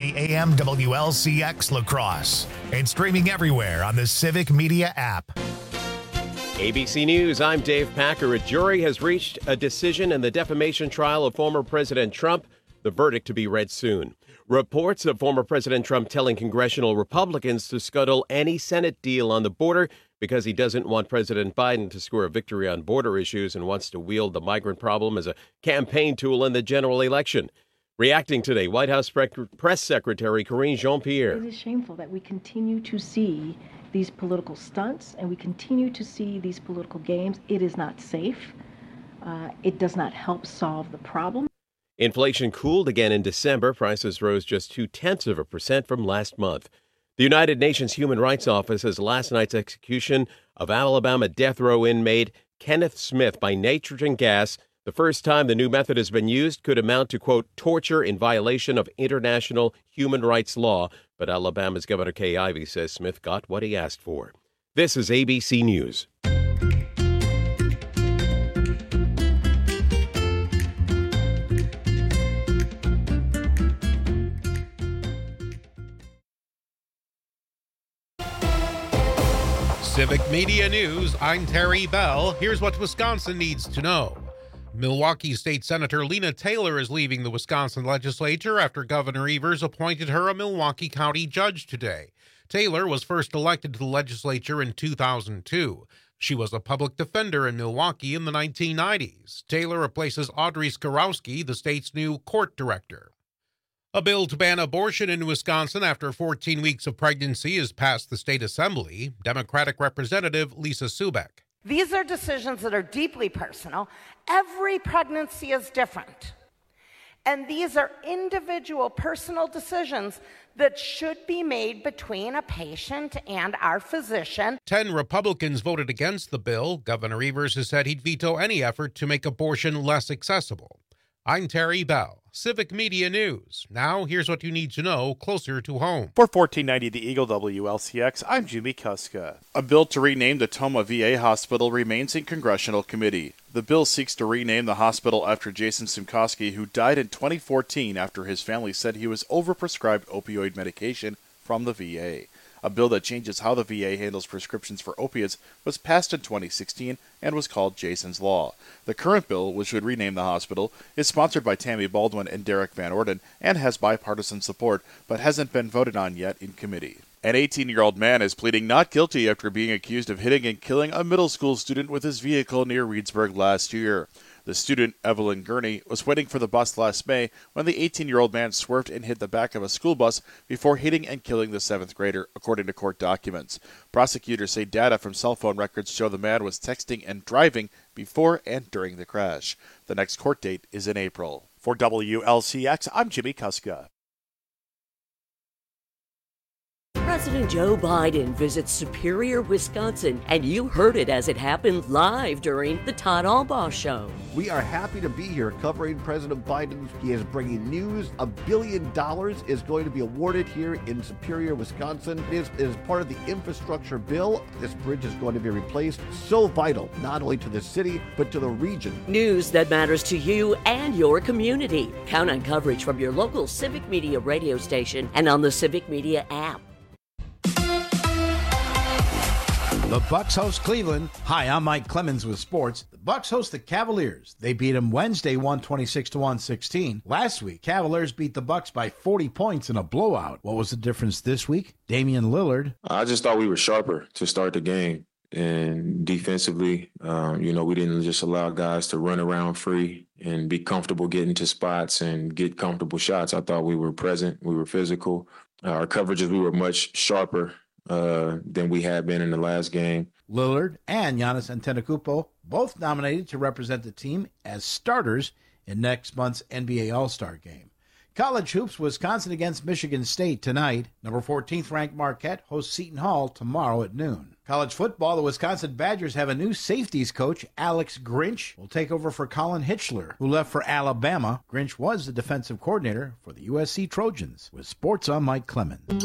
1490 AM WLCX La Crosse and streaming everywhere on the Civic Media app. ABC News, I'm Dave Packer. A jury has reached a decision in the defamation trial of former President Trump. The verdict to be read soon. Reports of former President Trump telling congressional Republicans to scuttle any Senate deal on the border because he doesn't want President Biden to score a victory on border issues and wants to wield the migrant problem as a campaign tool in the general election. Reacting today, White House Press Secretary Karine Jean-Pierre. It is shameful that we continue to see these political stunts and we continue to see these political games. It is not safe. It does not help solve the problem. Inflation cooled again in December. Prices rose just 0.2% from last month. The United Nations Human Rights Office says last night's execution of Alabama death row inmate Kenneth Smith by nitrogen gas, the first time the new method has been used, could amount to, quote, torture in violation of international human rights law. But Alabama's Governor Kay Ivey says Smith got what he asked for. This is ABC News. Civic Media News, I'm Terry Bell. Here's what Wisconsin needs to know. Milwaukee State Senator Lena Taylor is leaving the Wisconsin legislature after Governor Evers appointed her a Milwaukee County judge today. Taylor was first elected to the legislature in 2002. She was a public defender in Milwaukee in the 1990s. Taylor replaces Audrey Skarowski, the state's new court director. A bill to ban abortion in Wisconsin after 14 weeks of pregnancy has passed the state assembly. Democratic Representative Lisa Subek. These are decisions that are deeply personal. Every pregnancy is different. And these are individual personal decisions that should be made between a patient and our physician. 10 Republicans voted against the bill. Governor Evers has said he'd veto any effort to make abortion less accessible. I'm Terry Bell, Civic Media News. Now, here's what you need to know closer to home. For 1490 The Eagle WLCX, I'm Jimmy Kuska. A bill to rename the Tomah VA Hospital remains in congressional committee. The bill seeks to rename the hospital after Jason Simkoski, who died in 2014 after his family said he was overprescribed opioid medication from the VA. A bill that changes how the VA handles prescriptions for opiates was passed in 2016 and was called Jason's Law. The current bill, which would rename the hospital, is sponsored by Tammy Baldwin and Derek Van Orden and has bipartisan support, but hasn't been voted on yet in committee. An 18-year-old man is pleading not guilty after being accused of hitting and killing a middle school student with his vehicle near Reedsburg last year. The student, Evelyn Gurney, was waiting for the bus last May when the 18-year-old man swerved and hit the back of a school bus before hitting and killing the 7th grader, according to court documents. Prosecutors say data from cell phone records show the man was texting and driving before and during the crash. The next court date is in April. For WLCX, I'm Jimmy Kuska. President Joe Biden visits Superior, Wisconsin, and you heard it as it happened live during the Todd Albaugh Show. We are happy to be here covering President Biden. He is bringing news. $1 billion is going to be awarded here in Superior, Wisconsin. It is part of the infrastructure bill. This bridge is going to be replaced. So vital, not only to the city, but to the region. News that matters to you and your community. Count on coverage from your local Civic Media radio station and on the Civic Media app. The Bucks host Cleveland. Hi, I'm Mike Clemens with sports. The Bucks host the Cavaliers. They beat them Wednesday 126-116. Last week, Cavaliers beat the Bucks by 40 points in a blowout. What was the difference this week? Damian Lillard. I just thought we were sharper to start the game. And defensively, we didn't just allow guys to run around free and be comfortable getting to spots and get comfortable shots. I thought we were present. We were physical. Our coverages, we were much sharper than we had been in the last game. Lillard and Giannis Antetokounmpo both nominated to represent the team as starters in next month's NBA All-Star Game. College hoops, Wisconsin against Michigan State tonight. Number 14th ranked Marquette hosts Seton Hall tomorrow at noon. College football, the Wisconsin Badgers have a new safeties coach. Alex Grinch will take over for Colin Hitchler, who left for Alabama. Grinch was the defensive coordinator for the USC Trojans. With sports, I'm Mike Clemens.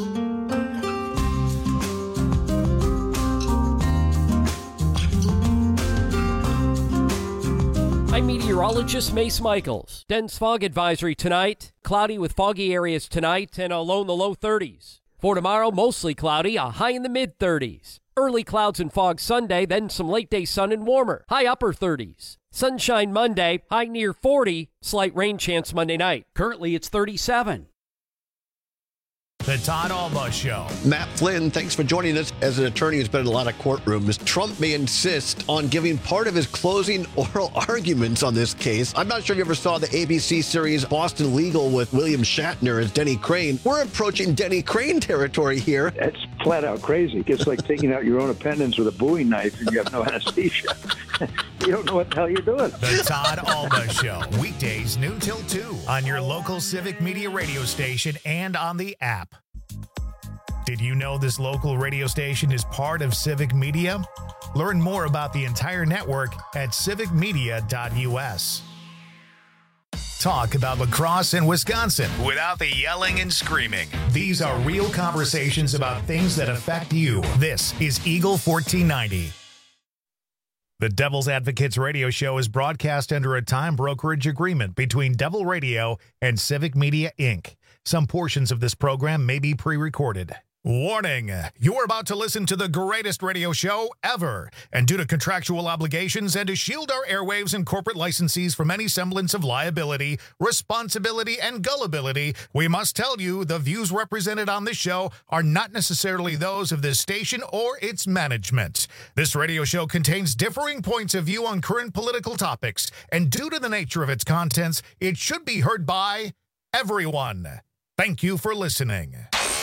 I'm meteorologist Mace Michaels. Dense fog advisory tonight. Cloudy with foggy areas tonight and a low in the low 30s. For tomorrow, mostly cloudy, a high in the mid-30s. Early clouds and fog Sunday, then some late-day sun and warmer, high upper 30s. Sunshine Monday, high near 40, slight rain chance Monday night. Currently, it's 37. The Todd Alba Show. Matt Flynn, thanks for joining us. As an attorney who's been in a lot of courtrooms, Trump may insist on giving part of his closing oral arguments on this case. I'm not sure if you ever saw the ABC series Boston Legal with William Shatner as Denny Crane. We're approaching Denny Crane territory here. That's flat out crazy. It's like taking out your own appendix with a Bowie knife and you have no anesthesia. You don't know what the hell you're doing. The Todd Alba Show. Weekdays noon till 2 on your local Civic Media radio station and on the app. Did you know this local radio station is part of Civic Media? Learn more about the entire network at civicmedia.us. Talk about lacrosse in Wisconsin without the yelling and screaming. These are real conversations about things that affect you. This is Eagle 1490. The Devil's Advocates radio show is broadcast under a time brokerage agreement between Devil Radio and Civic Media, Inc. Some portions of this program may be pre-recorded. Warning, you're about to listen to the greatest radio show ever. And due to contractual obligations and to shield our airwaves and corporate licensees from any semblance of liability, responsibility, and gullibility, we must tell you the views represented on this show are not necessarily those of this station or its management. This radio show contains differing points of view on current political topics, and due to the nature of its contents, it should be heard by everyone. Thank you for listening.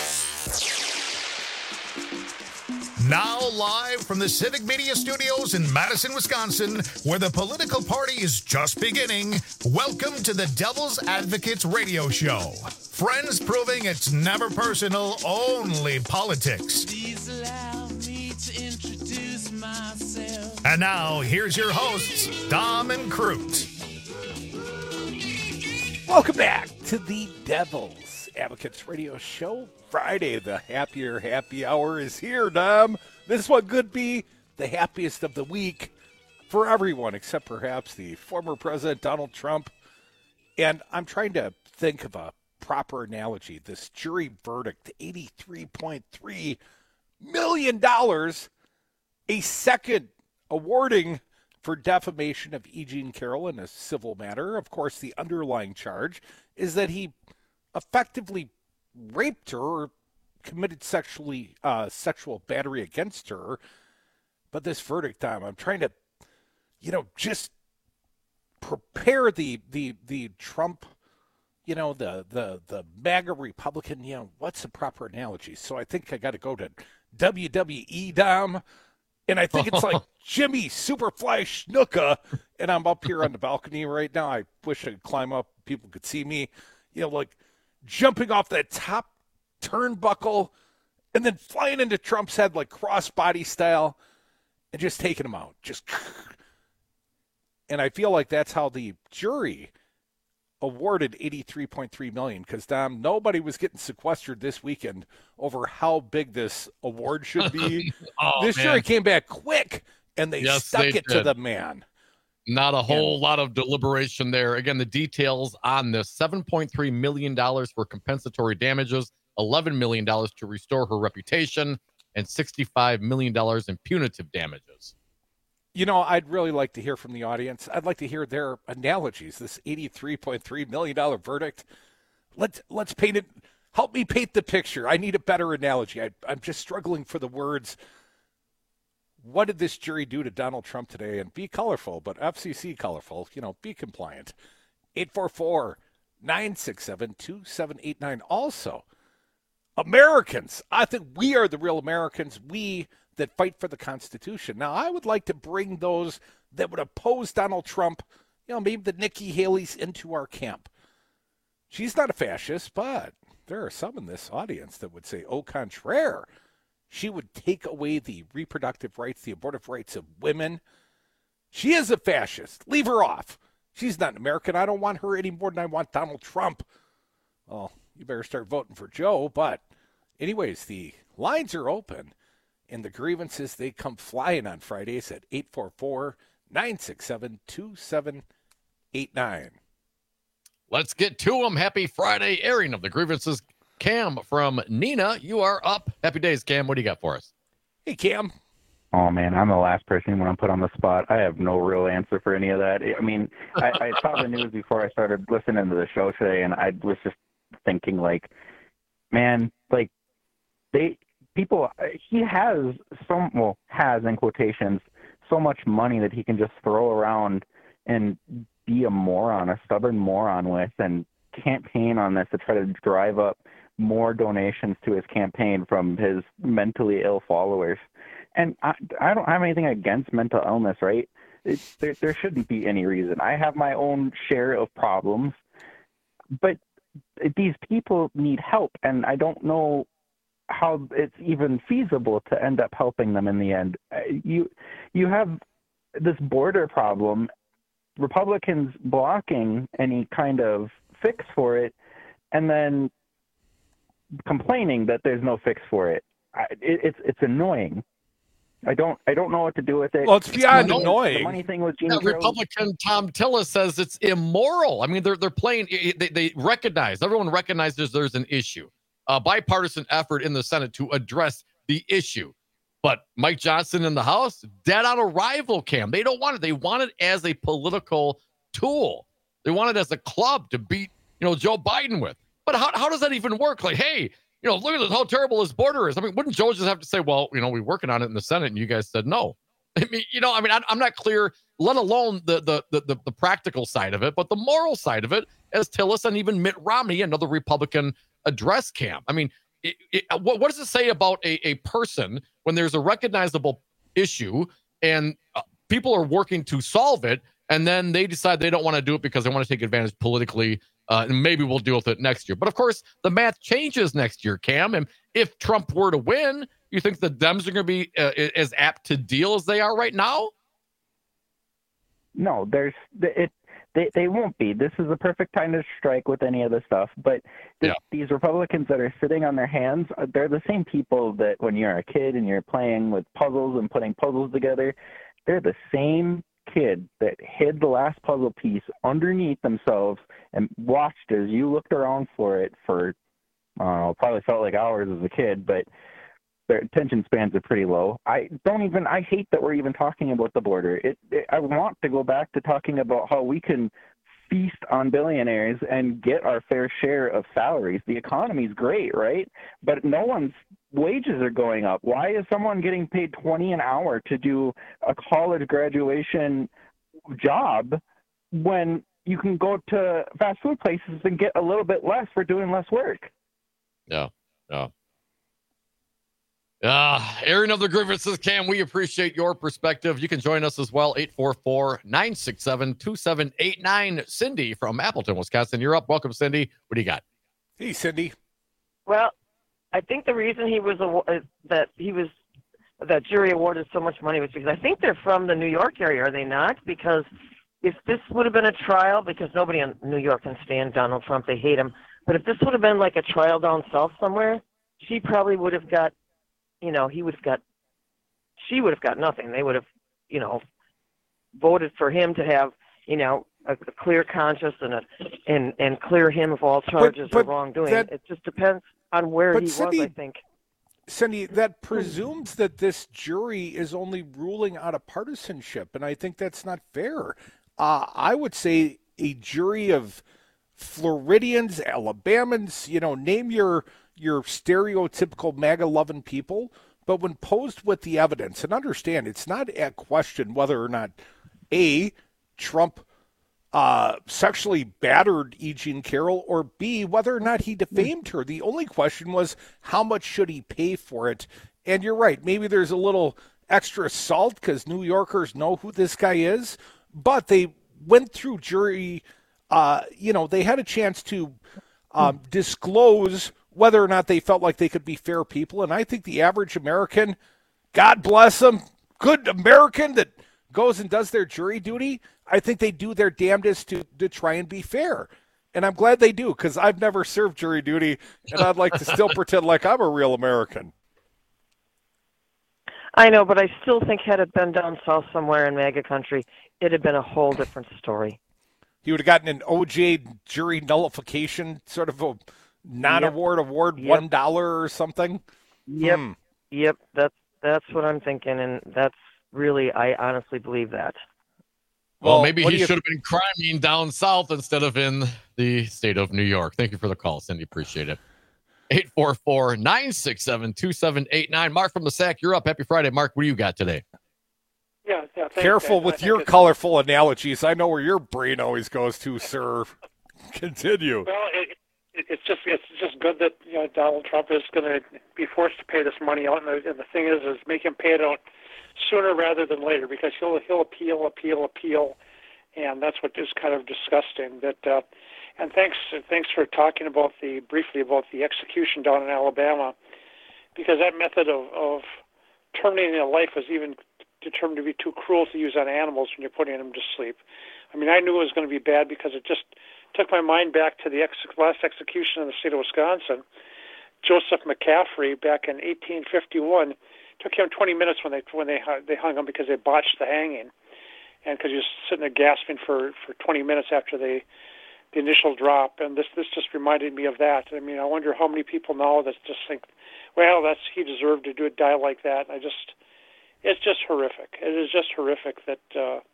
Now live from the Civic Media Studios in Madison, Wisconsin, where the political party is just beginning, welcome to the Devil's Advocates radio show. Friends proving it's never personal, only politics. Please allow me to introduce myself. And now, here's your hosts, Dom and Crute. Welcome back to the Devil's Advocates radio show. Friday, the happier happy hour is here, Dom. This one could be the happiest of the week for everyone, except perhaps the former President Donald Trump. And I'm trying to think of a proper analogy. This jury verdict, $83.3 million, a second awarding for defamation of E. Jean Carroll in a civil matter. Of course, the underlying charge is that he effectively raped her or committed sexual battery against her. But this verdict time, I'm trying to, just prepare the Trump, the MAGA Republican, what's the proper analogy? So I think I got to go to WWE, Dom. And I think it's like Jimmy Superfly Snuka. And I'm up here on the balcony right now. I wish I could climb up. People could see me, like jumping off that top turnbuckle and then flying into Trump's head like crossbody style and just taking him out. And I feel like that's how the jury awarded $83.3 million, because, Dom, nobody was getting sequestered this weekend over how big this award should be. This jury came back quick, and they stuck it to the man. Not a whole lot of deliberation there. Again, the details on this: $7.3 million for compensatory damages, $11 million to restore her reputation, and $65 million in punitive damages. I'd really like to hear from the audience. I'd like to hear their analogies. This $83.3 million verdict. Let's paint it. Help me paint the picture. I need a better analogy. I'm just struggling for the words. What did this jury do to Donald Trump today? And be colorful, but FCC colorful. Be compliant. 844-967-2789. Also, Americans. I think we are the real Americans. We that fight for the Constitution. Now, I would like to bring those that would oppose Donald Trump, maybe the Nikki Haley's, into our camp. She's not a fascist, but there are some in this audience that would say, au contraire. She would take away the reproductive rights, the abortive rights of women. She is a fascist. Leave her off. She's not an American. I don't want her any more than I want Donald Trump. Well, you better start voting for Joe. But anyways, the lines are open, and the grievances, they come flying on Fridays at 844-967-2789. 2789. Let's get to them. Happy Friday airing of the grievances. Cam from Nina, you are up. Happy days, Cam. What do you got for us? Hey, Cam. Oh, man, I'm the last person when I'm put on the spot. I have no real answer for any of that. I mean, I saw the news before I started listening to the show today, and I was just thinking, like, man, like, he has has, in quotations, so much money that he can just throw around and be a stubborn moron with, and campaign on this to try to drive up more donations to his campaign from his mentally ill followers. And I don't have anything against mental illness, right? There shouldn't be any reason. I have my own share of problems, but these people need help, and I don't know how it's even feasible to end up helping them in the end. You have this border problem, Republicans blocking any kind of fix for it, and then complaining that there's no fix for it. It's annoying. I don't know what to do with it. Well, it's beyond annoying. The money thing with Gene Carroll. Republican Tom Tillis says it's immoral. I mean, they're playing. They recognize. Everyone recognizes there's an issue. A bipartisan effort in the Senate to address the issue. But Mike Johnson in the House, dead on arrival, Cam. They don't want it. They want it as a political tool. They want it as a club to beat, Joe Biden with. But how does that even work? Like, hey, look at this, how terrible this border is. I mean, wouldn't Joe just have to say, well, we're working on it in the Senate, and you guys said no? I mean, I'm not clear, let alone the practical side of it, but the moral side of it, as Tillis and even Mitt Romney, another Republican, address, Cam. I mean, what does it say about a person when there's a recognizable issue and people are working to solve it, and then they decide they don't want to do it because they want to take advantage politically, and maybe we'll deal with it next year. But of course, the math changes next year, Cam. And if Trump were to win, you think the Dems are going to be as apt to deal as they are right now? No, they won't be. This is the perfect time to strike with any of this stuff. But these Republicans that are sitting on their hands, they're the same people that when you're a kid and you're playing with puzzles and putting puzzles together, they're the same kid that hid the last puzzle piece underneath themselves and watched as you looked around for it for, probably felt like hours as a kid, but their attention spans are pretty low. I hate that we're even talking about the border. I want to go back to talking about how we can feast on billionaires and get our fair share of salaries. The economy's great, right? But no one's wages are going up. Why is someone getting paid $20 an hour to do a college graduation job when you can go to fast food places and get a little bit less for doing less work? Yeah. Airing of the grievances, Cam, we appreciate your perspective. You can join us as well, 844-967-2789. Cindy from Appleton, Wisconsin. You're up. Welcome, Cindy. What do you got? Hey, Cindy. Well, I think the reason that jury awarded so much money was because I think they're from the New York area, are they not? Because if this would have been a trial, because nobody in New York can stand Donald Trump, they hate him. But if this would have been like a trial down south somewhere, she probably would have got, she would have got nothing. They would have, voted for him to have, a clear conscience and clear him of all charges of wrongdoing. It just depends on where he was, I think. Cindy, that presumes that this jury is only ruling out of partisanship, and I think that's not fair. I would say a jury of Floridians, Alabamans, name your stereotypical MAGA-loving people, but when posed with the evidence, and understand, it's not a question whether or not, A, Trump sexually battered E. Jean Carroll, or B, whether or not he defamed her. The only question was, how much should he pay for it? And you're right, maybe there's a little extra salt because New Yorkers know who this guy is, but they went through jury, they had a chance to disclose whether or not they felt like they could be fair people. And I think the average American, God bless them, good American that goes and does their jury duty, I think they do their damnedest to try and be fair. And I'm glad they do, because I've never served jury duty, and I'd like to still pretend like I'm a real American. I know, but I still think had it been down south somewhere in MAGA country, it'd have been a whole different story. He would have gotten an OJ jury nullification, sort of a non-award award, $1 or something. Yep. That's what I'm thinking, and that's really, I honestly believe that. Well, maybe he should have been criming down south instead of in the state of New York. Thank you for the call, Cindy. Appreciate it. 844-967-2789. Mark from the Sac, you're up. Happy Friday. Mark, what do you got today? Yeah, thanks, Careful with your colorful analogies. I know where your brain always goes to, sir. Continue. Well, it's just good that Donald Trump is going to be forced to pay this money out, and the thing is make him pay it out sooner rather than later, because he'll appeal, and that's what is kind of disgusting. That and thanks for talking briefly about the execution down in Alabama, because that method of terminating a life was even determined to be too cruel to use on animals when you're putting them to sleep. I mean, I knew it was going to be bad because it just took my mind back to the last execution in the state of Wisconsin. Joseph McCaffrey back in 1851. Took him 20 minutes when they hung him because they botched the hanging, and because he was sitting there gasping for 20 minutes after the initial drop. And this just reminded me of that. I mean, I wonder how many people now that just think, well, he deserved to die like that. It's just horrific. It is just horrific that.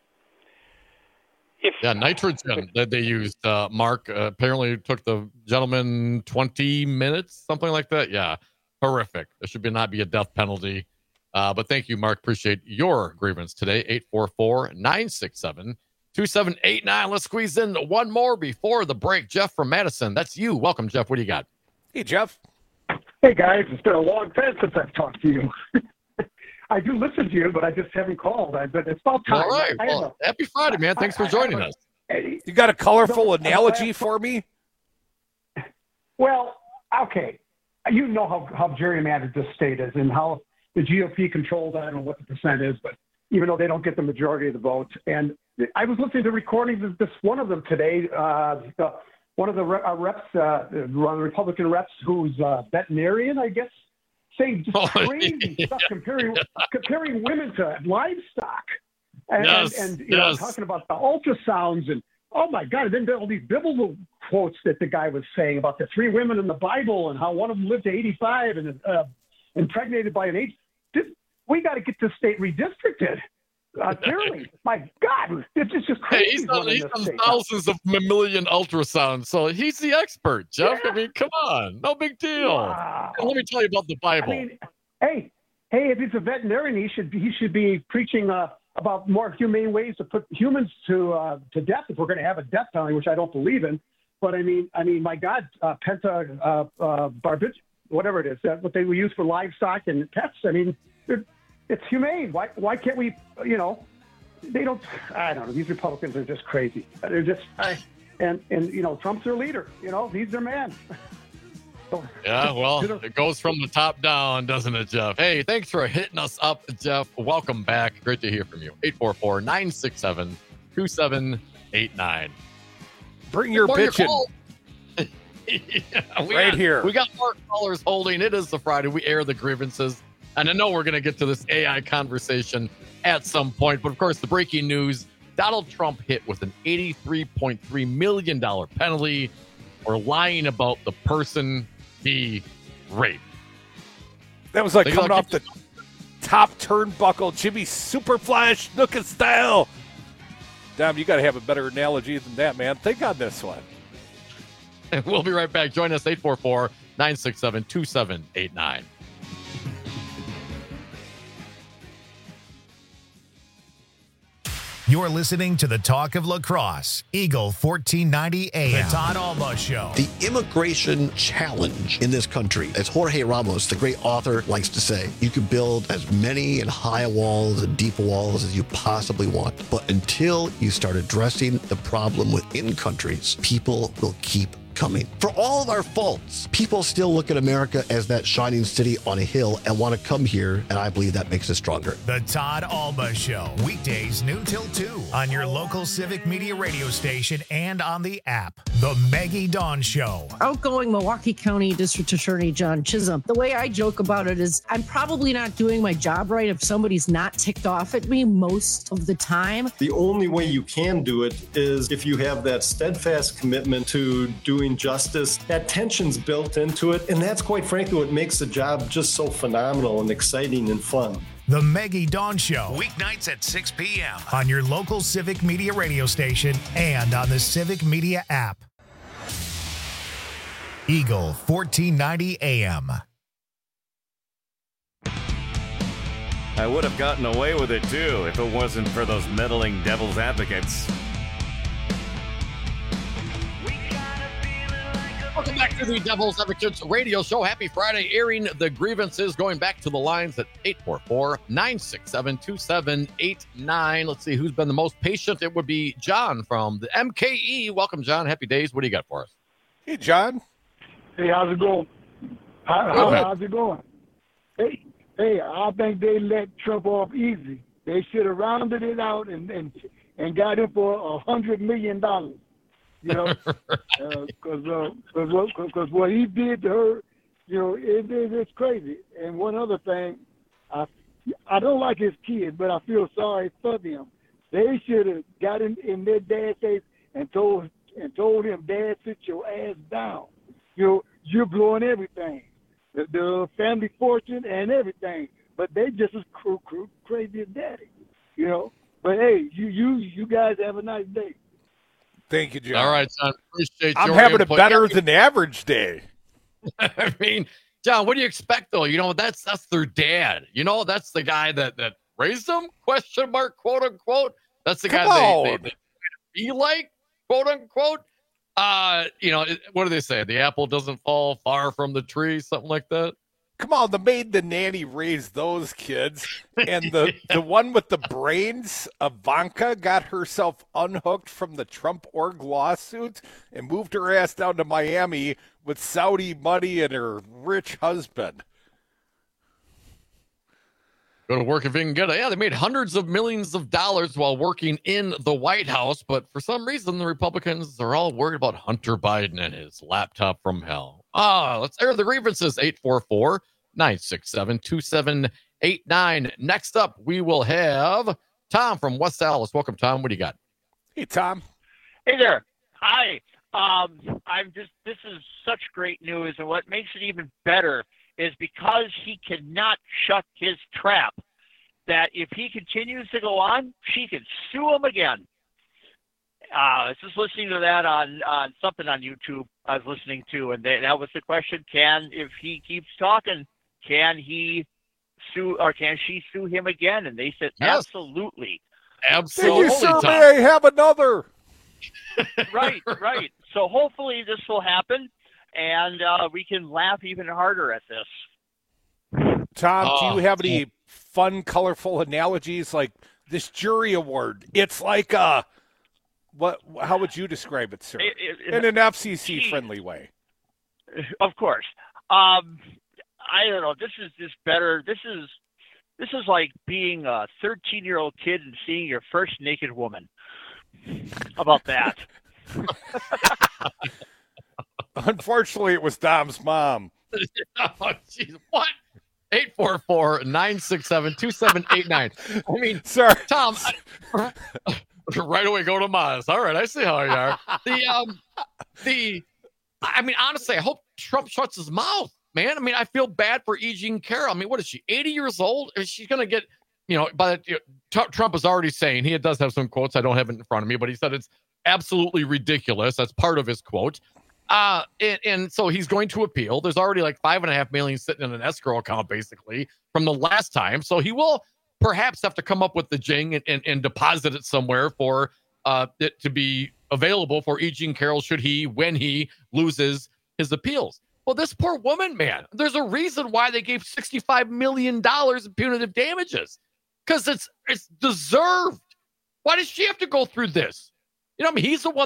Nitrogen that they used, Mark, apparently took the gentleman 20 minutes, something like that. Yeah, horrific. There should not be a death penalty. But thank you, Mark. Appreciate your grievance today. 844-967-2789. Let's squeeze in one more before the break. Jeff from Madison. That's you. Welcome, Jeff. What do you got? Hey, Jeff. Hey, guys. It's been a long time since I've talked to you. I do listen to you, but I just haven't called. But it's about time. All right. Well, happy Friday, man. Thanks for joining us. You got a colorful analogy for me? Well, okay. You know how gerrymandered this state is and how the GOP controls, I don't know what the percent is, but even though they don't get the majority of the votes. And I was listening to recordings of this one of them today, one of the reps, Republican reps who's veterinarian, I guess, saying just crazy stuff, comparing women to livestock. And talking about the ultrasounds and, oh my God, and then all these biblical quotes that the guy was saying about the 3 women in the Bible and how one of them lived to 85 and impregnated by an age. We got to get this state redistricted. Clearly, my God, it's just crazy. He's done thousands of mammalian ultrasounds, so he's the expert, Jeff. Yeah. I mean, come on, no big deal. Wow. Let me tell you about the Bible. I mean, hey, if he's a veterinarian, he should be preaching about more humane ways to put humans to death if we're going to have a death penalty, which I don't believe in. But I mean, my God, pentobarbital, whatever it is, what they use for livestock and pets. I mean, it's humane. Why can't we? They don't. I don't know. These Republicans are just crazy. They're just. And Trump's their leader. He's their man. Yeah, well, it goes from the top down, doesn't it, Jeff? Hey, thanks for hitting us up, Jeff. Welcome back. Great to hear from you. 844-967-2789. Bring your bitchin'. Here. We got more callers holding. It is the Friday. We air the grievances. And I know we're going to get to this AI conversation at some point. But, of course, the breaking news, Donald Trump hit with an $83.3 million penalty for lying about the person he raped. That was like coming off the top turnbuckle, Jimmy Superflash Snuka style. Dom, you got to have a better analogy than that, man. Think on this one. We'll be right back. Join us, 844-967-2789. You're listening to the Talk of Lacrosse, Eagle 1490 AM. The Todd Alba Show. The immigration challenge in this country, as Jorge Ramos, the great author, likes to say, you can build as many and high walls and deep walls as you possibly want. But until you start addressing the problem within countries, people will keep coming. For all of our faults, people still look at America as that shining city on a hill and want to come here, and I believe that makes us stronger. The Todd Alba Show, weekdays noon till 2 on your local Civic Media radio station and on the app. The Maggie Dawn Show. Outgoing Milwaukee County District Attorney John Chisholm. The way I joke about it is I'm probably not doing my job right if somebody's not ticked off at me most of the time. The only way you can do it is if you have that steadfast commitment to doing justice. That tension's built into it, and that's quite frankly what makes the job just so phenomenal and exciting and fun. The Maggie Dawn Show, weeknights at 6 p.m. on your local Civic Media radio station and on the Civic Media app. Eagle 1490 AM. I would have gotten away with it too if it wasn't for those meddling devil's advocates. Welcome back to the Devil's Advocates radio show. Happy Friday, airing the grievances, going back to the lines at 844-967-2789. Let's see who's been the most patient. It would be John from the MKE. Welcome, John. Happy days. What do you got for us? Hey, John. Hey, how's it going? How's it going? Hey, I think they let Trump off easy. They should have rounded it out and got him for $100 million. You know, because what he did to her, you know, it's crazy. And one other thing, I don't like his kids, but I feel sorry for them. They should have got in their dad's face and told him, Dad, sit your ass down. You know, you're blowing everything, the family fortune and everything. But they just as crazy as Daddy, you know. But hey, you guys have a nice day. Thank you, John. All right, son. Appreciate I'm your having input. a better than average day. I mean, John, what do you expect, though? You know, that's their dad. You know, that's the guy that raised them, question mark, quote, unquote. That's the guy they be like, quote, unquote. You know, what do they say? The apple doesn't fall far from the tree, something like that. Come on, the maid, the nanny raised those kids. And the one with the brains, Ivanka, got herself unhooked from the Trump org lawsuit and moved her ass down to Miami with Saudi money and her rich husband. Go to work if you can get it. Yeah, they made hundreds of millions of dollars while working in the White House. But for some reason, the Republicans are all worried about Hunter Biden and his laptop from hell. Let's air the grievances. 844-967-2789. Next up, we will have Tom from West Dallas. Welcome, Tom. What do you got? Hey, Tom. Hey there. Hi. This is such great news, and what makes it even better is because he cannot shut his trap, that if he continues to go on, she can sue him again. I was just listening to that on something on YouTube I was listening to, and that was the question: if he keeps talking, can he sue or can she sue him again? And they said absolutely. Absolutely. You sure may have another. Right. So hopefully this will happen, and we can laugh even harder at this. Tom, do you have any fun, colorful analogies like this jury award? It's like how would you describe it, sir? In an FCC-friendly way. Of course. I don't know. This is just better. This is like being a 13-year-old kid and seeing your first naked woman. How about that? Unfortunately, it was Dom's mom. Oh, geez. What? 844-967-2789. I mean, sir, Tom, right away go to Maz. All right, I see how you are. I mean, honestly, I hope Trump shuts his mouth, man. I mean, I feel bad for E. Jean Carroll. I mean, what is she, 80 years old? Is she going to get, Trump is already saying, he does have some quotes, I don't have it in front of me, but he said it's absolutely ridiculous. That's part of his quote. And so he's going to appeal. There's already like $5.5 million sitting in an escrow account, basically, from the last time. So he will perhaps have to come up with the jing and deposit it somewhere for it to be available for E. Jean Carroll when he loses his appeals. Well, this poor woman, man, there's a reason why they gave $65 million in punitive damages, because it's deserved. Why does she have to go through this? I mean, he's the one that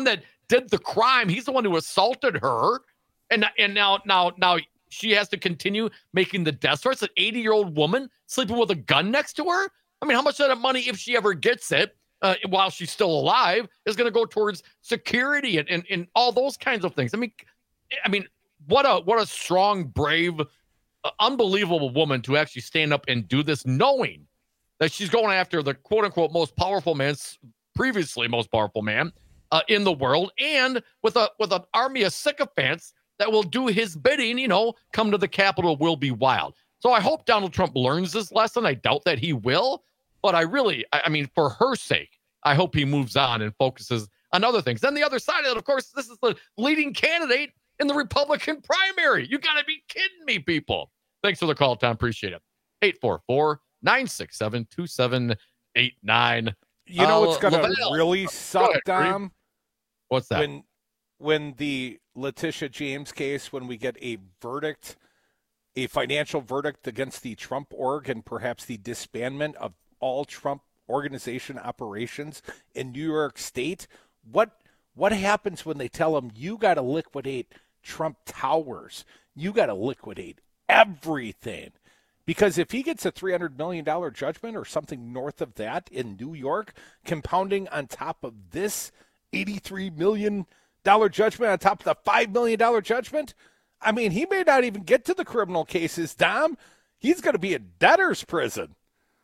did the crime. He's the one who assaulted her. And now she has to continue making the death threats. An 80-year-old woman sleeping with a gun next to her. I mean, how much of that money, if she ever gets it, while she's still alive, is going to go towards security and all those kinds of things. I mean, what a strong, brave, unbelievable woman to actually stand up and do this, knowing that she's going after the quote unquote most powerful man, previously most powerful man in the world, and with an army of sycophants that will do his bidding. Come to the Capitol will be wild. So I hope Donald Trump learns this lesson. I doubt that he will. But I mean, for her sake, I hope he moves on and focuses on other things. Then the other side of it, of course, this is the leading candidate in the Republican primary. You got to be kidding me, people. Thanks for the call, Tom. Appreciate it. 844-967-2789. You know what's going to really suck, Dom? What's that? When the Letitia James case, when we get a verdict, a financial verdict against the Trump org and perhaps the disbandment of all Trump organization operations in New York State, what happens when they tell him you got to liquidate Trump Towers? You got to liquidate everything. Because if he gets a $300 million judgment or something north of that in New York, compounding on top of this $83 million judgment on top of the $5 million judgment, I mean, he may not even get to the criminal cases, Dom. He's going to be in debtor's prison.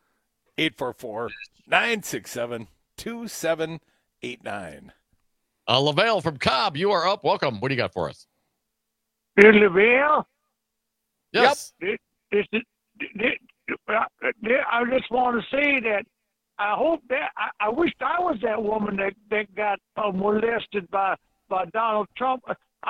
844-967-2789. LaVale from Cobb, you are up. Welcome. What do you got for us? Is LaVale? Yes. Yep. I just want to say that I hope that I wished I was that woman that got molested by Donald Trump.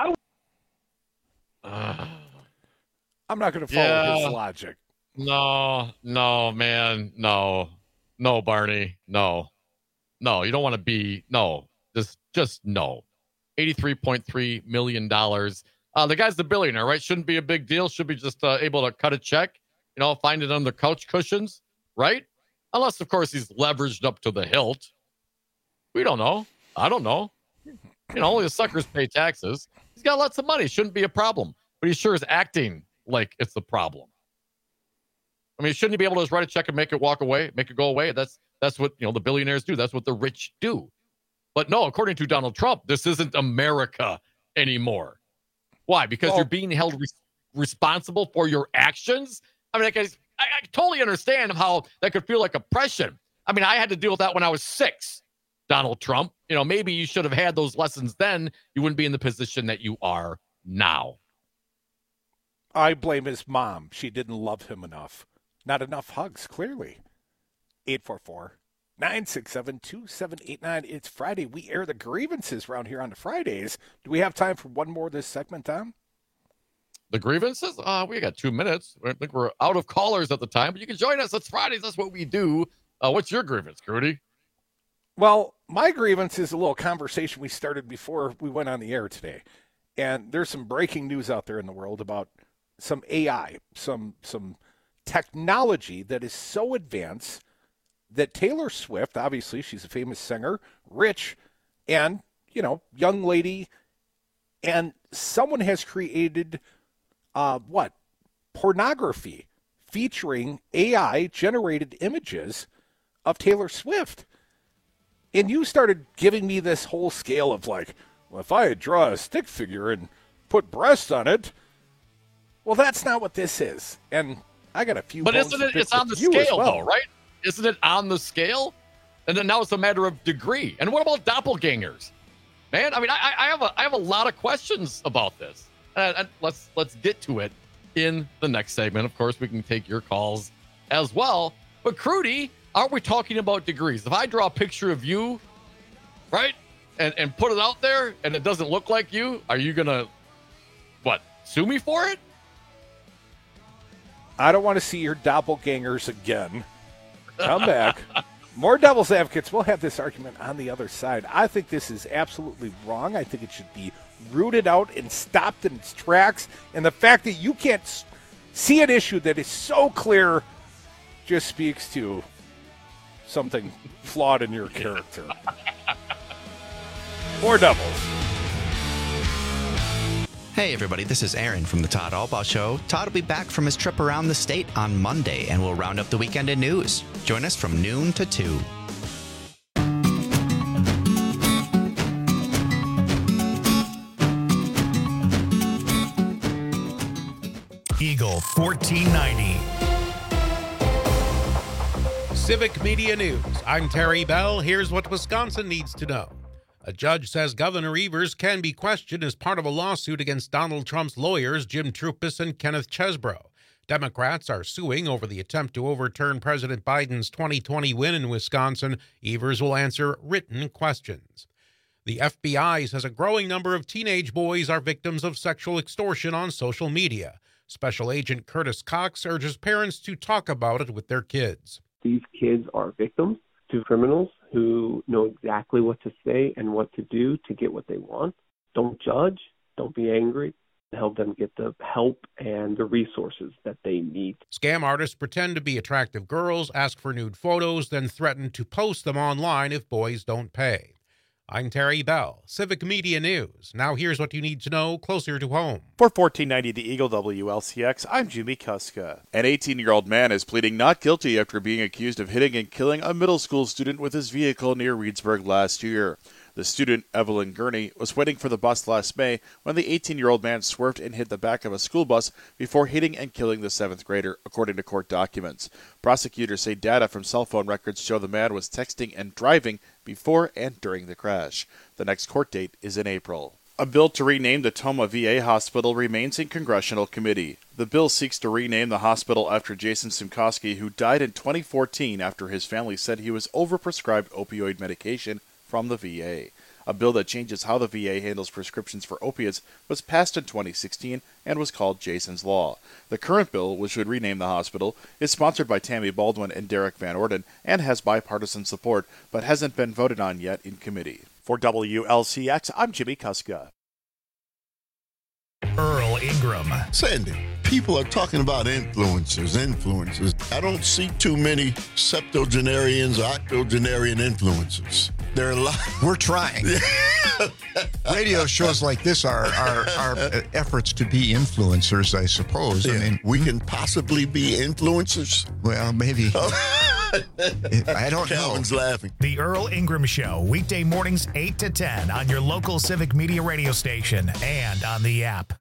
I'm not going to follow his logic. No, man. No, Barney. No, you don't want to be. No, just no. $83.3 million. The guy's the billionaire, right? Shouldn't be a big deal. Should be just able to cut a check, find it on the couch cushions, right? Unless, of course, he's leveraged up to the hilt. We don't know. I don't know. Only the suckers pay taxes. He's got lots of money. Shouldn't be a problem. But he sure is acting like it's the problem. I mean, shouldn't he be able to just write a check and make it walk away, make it go away? That's what, the billionaires do. That's what the rich do. But no, according to Donald Trump, this isn't America anymore. Why? Because you're being held responsible for your actions? I mean, I totally understand how that could feel like oppression. I mean, I had to deal with that when I was 6, Donald Trump. Maybe you should have had those lessons then. You wouldn't be in the position that you are now. I blame his mom. She didn't love him enough. Not enough hugs, clearly. 844-967-2789. It's Friday. We air the grievances around here on the Fridays. Do we have time for one more this segment, Tom? The grievances? We got 2 minutes. I think we're out of callers at the time, but you can join us. It's Fridays. That's what we do. What's your grievance, Crudy? Well, my grievance is a little conversation we started before we went on the air today. And there's some breaking news out there in the world about some AI, some technology that is so advanced that Taylor Swift, obviously she's a famous singer, rich, and, young lady, and someone has created, pornography featuring AI-generated images of Taylor Swift. And you started giving me this whole scale of well, if I draw a stick figure and put breasts on it, well, that's not what this is. And I got a few. But isn't it? It's on the scale, though, right? Isn't it on the scale? And then now it's a matter of degree. And what about doppelgangers, man? I mean, I have a lot of questions about this. And let's get to it in the next segment. Of course, we can take your calls as well. But Crudy, aren't we talking about degrees? If I draw a picture of you, right, and put it out there, and it doesn't look like you, are you gonna sue me for it? I don't want to see your doppelgangers again. Come back. More Devil's Advocates. We'll have this argument on the other side. I think this is absolutely wrong. I think it should be rooted out and stopped in its tracks. And the fact that you can't see an issue that is so clear just speaks to something flawed in your character. More Devils. Hey everybody, this is Aaron from the Todd Albaugh Show. Todd will be back from his trip around the state on Monday, and we'll round up the weekend in news. Join us from noon to 2. Eagle 1490. Civic Media News. I'm Terry Bell. Here's what Wisconsin needs to know. A judge says Governor Evers can be questioned as part of a lawsuit against Donald Trump's lawyers, Jim Troupis and Kenneth Chesbrough. Democrats are suing over the attempt to overturn President Biden's 2020 win in Wisconsin. Evers will answer written questions. The FBI says a growing number of teenage boys are victims of sexual extortion on social media. Special Agent Curtis Cox urges parents to talk about it with their kids. These kids are victims to criminals who know exactly what to say and what to do to get what they want. Don't judge. Don't be angry. Help them get the help and the resources that they need. Scam artists pretend to be attractive girls, ask for nude photos, then threaten to post them online if boys don't pay. I'm Terry Bell, Civic Media News. Now here's what you need to know closer to home. For 1490 The Eagle WLCX, I'm Jimmy Kuska. An 18-year-old man is pleading not guilty after being accused of hitting and killing a middle school student with his vehicle near Reedsburg last year. The student, Evelyn Gurney, was waiting for the bus last May when the 18-year-old man swerved and hit the back of a school bus before hitting and killing the 7th grader, according to court documents. Prosecutors say data from cell phone records show the man was texting and driving before and during the crash. The next court date is in April. A bill to rename the Tomah VA hospital remains in congressional committee. The bill seeks to rename the hospital after Jason Simkoski, who died in 2014 after his family said he was overprescribed opioid medication from the VA. A bill that changes how the VA handles prescriptions for opiates was passed in 2016 and was called Jason's Law. The current bill, which would rename the hospital, is sponsored by Tammy Baldwin and Derek Van Orden and has bipartisan support, but hasn't been voted on yet in committee. For WLCX, I'm Jimmy Kuska. Earl Ingram. Sandy, people are talking about influencers. I don't see too many septuagenarians or octogenarian influencers. There are a lot. We're trying. Radio shows like this are efforts to be influencers, I suppose. Yeah. I mean, we can possibly be influencers. Well, maybe. I don't Calvin's know. laughing. The Earl Ingram Show, weekday mornings 8 to 10 on your local Civic Media radio station and on the app.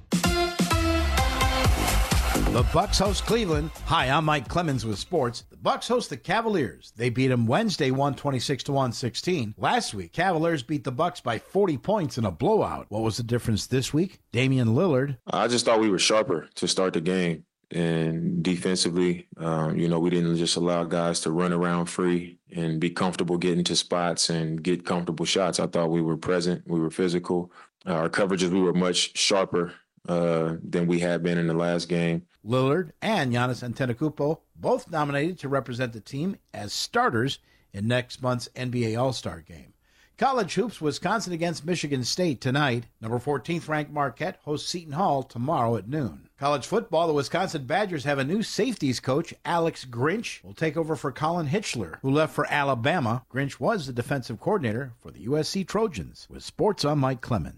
The Bucks host Cleveland. Hi, I'm Mike Clemens with sports. The Bucks host the Cavaliers. They beat them Wednesday 126-116. Last week, Cavaliers beat the Bucks by 40 points in a blowout. What was the difference this week? Damian Lillard. I just thought we were sharper to start the game. And defensively, we didn't just allow guys to run around free and be comfortable getting to spots and get comfortable shots. I thought we were present. We were physical. Our coverages, we were much sharper than we had been in the last game. Lillard and Giannis Antetokounmpo both nominated to represent the team as starters in next month's NBA All-Star Game. College hoops, Wisconsin against Michigan State tonight. Number 14th ranked Marquette hosts Seton Hall tomorrow at noon. College football, the Wisconsin Badgers have a new safeties coach. Alex Grinch will take over for Colin Hitchler, who left for Alabama. Grinch was the defensive coordinator for the USC Trojans. With sports, I'm Mike Clemens.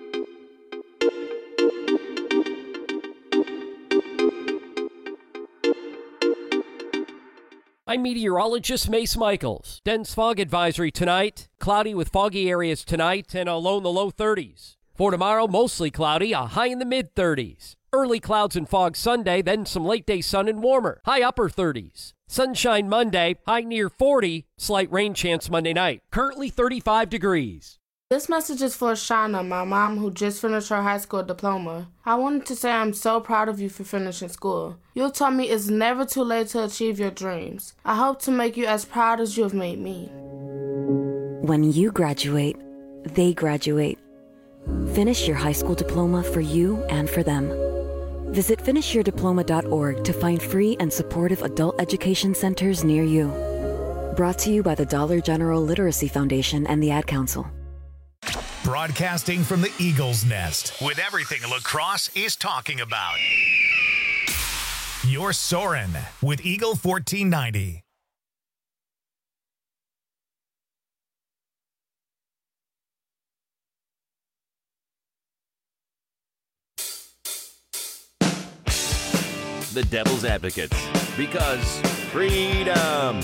I'm meteorologist Mace Michaels. Dense fog advisory tonight. Cloudy with foggy areas tonight and a low in the low 30s. For tomorrow, mostly cloudy, a high in the mid-30s. Early clouds and fog Sunday, then some late-day sun and warmer. High upper 30s. Sunshine Monday, high near 40. Slight rain chance Monday night. Currently 35 degrees. This message is for Shauna, my mom who just finished her high school diploma. I wanted to say I'm so proud of you for finishing school. You taught me it's never too late to achieve your dreams. I hope to make you as proud as you have made me. When you graduate, they graduate. Finish your high school diploma for you and for them. Visit finishyourdiploma.org to find free and supportive adult education centers near you. Brought to you by the Dollar General Literacy Foundation and the Ad Council. Broadcasting from the Eagle's Nest with everything lacrosse is talking about. You're Soarin' with Eagle 1490. the Devil's Advocates. Because freedom.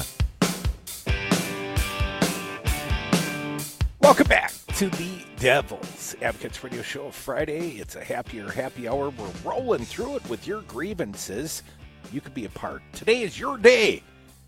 Welcome back to the Devil's Advocates Radio Show Friday. It's a happy hour. We're rolling through it with your grievances. You could be a part. Today is your day.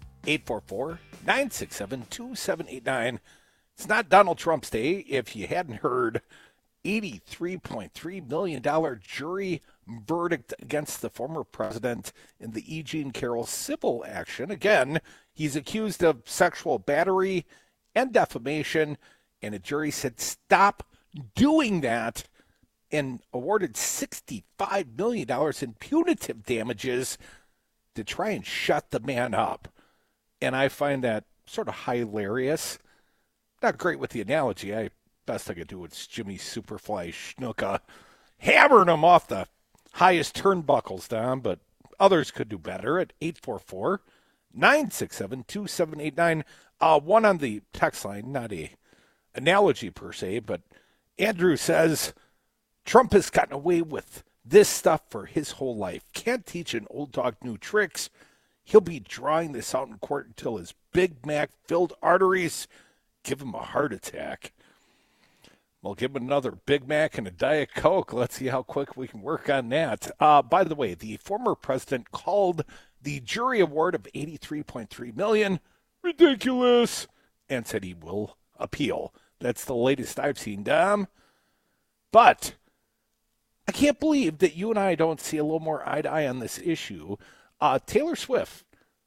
844-967-2789. It's not Donald Trump's day. If you hadn't heard, $83.3 million jury verdict against the former president in the E. Jean Carroll civil action. Again, he's accused of sexual battery and defamation. And a jury said, stop doing that, and awarded $65 million in punitive damages to try and shut the man up. And I find that sort of hilarious. Not great with the analogy. Best I could do is Jimmy Superfly Snuka hammering him off the highest turnbuckles down, but others could do better at 844-967-2789. One on the text line, not a analogy per se, but Andrew says Trump has gotten away with this stuff for his whole life. Can't teach an old dog new tricks. He'll be drawing this out in court until his Big Mac filled arteries give him a heart attack. We'll give him another Big Mac and a Diet Coke. Let's see how quick we can work on that. By the way, the former president called the jury award of $83.3 million ridiculous and said he will appeal. That's the latest I've seen, Dom. But I can't believe that you and I don't see a little more eye to eye on this issue. Taylor Swift,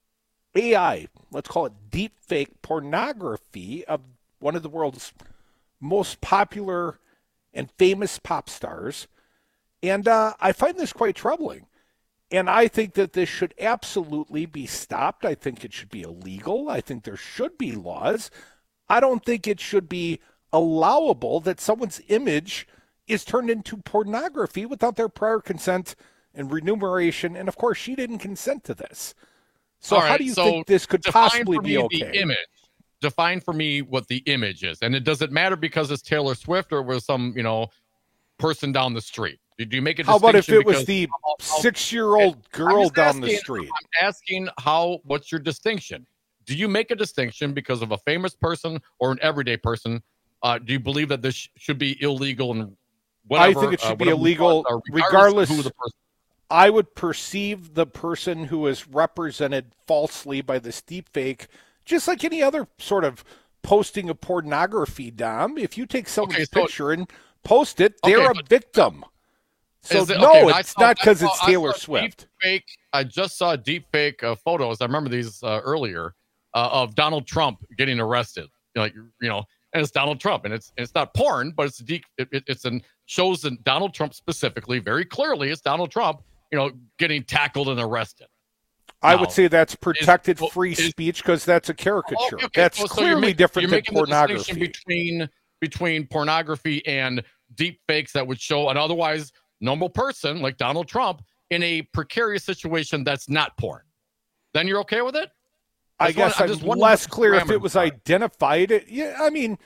AI, let's call it deep fake pornography of one of the world's most popular and famous pop stars. And I find this quite troubling. And I think that this should absolutely be stopped. I think it should be illegal. I think there should be laws. I don't think it should be allowable that someone's image is turned into pornography without their prior consent and remuneration. And, of course, she didn't consent to this. So how do you think this could possibly be okay? The image. Define for me what the image is. And it doesn't matter because it's Taylor Swift or was some, person down the street. Do you make a distinction? How about if it was the 6-year-old girl down the street? I'm asking what's your distinction? Do you make a distinction because of a famous person or an everyday person? Do you believe that this should be illegal and whatever? I think it should be illegal regardless who the person. I would perceive the person who is represented falsely by this deepfake, just like any other sort of posting of pornography, Dom. If you take someone's picture and post it, they're a victim. So it's not because it's Taylor Swift. I just saw deepfake photos. I remember these earlier of Donald Trump getting arrested. And it's Donald Trump, and it's not porn, but it's shows Donald Trump specifically very clearly. It's Donald Trump, getting tackled and arrested. I would say that's protected free speech because that's a caricature. That's clearly different than pornography. Between pornography and deep fakes that would show an otherwise normal person like Donald Trump in a precarious situation that's not porn. Then you're okay with it? I guess I'm less clear if it was identified. Yeah, I mean,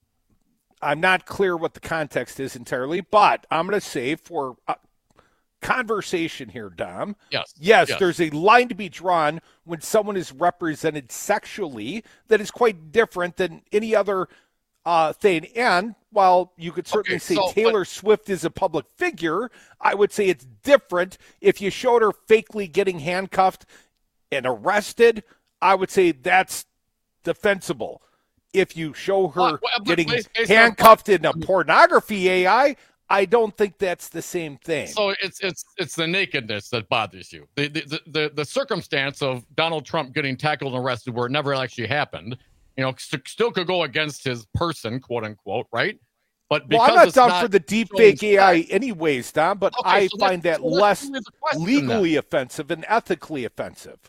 I'm not clear what the context is entirely, but I'm going to say for conversation here, Dom. Yes, there's a line to be drawn when someone is represented sexually that is quite different than any other thing. And while you could certainly say Taylor Swift is a public figure, I would say it's different if you showed her fakely getting handcuffed and arrested. I would say that's defensible. If you show her getting handcuffed in a pornography AI, I don't think that's the same thing. So it's the nakedness that bothers you. The circumstance of Donald Trump getting tackled and arrested where it never actually happened, still could go against his person, quote unquote, right? But because I'm not down for the deepfake AI anyways, Don, but I find that less legally offensive and ethically offensive.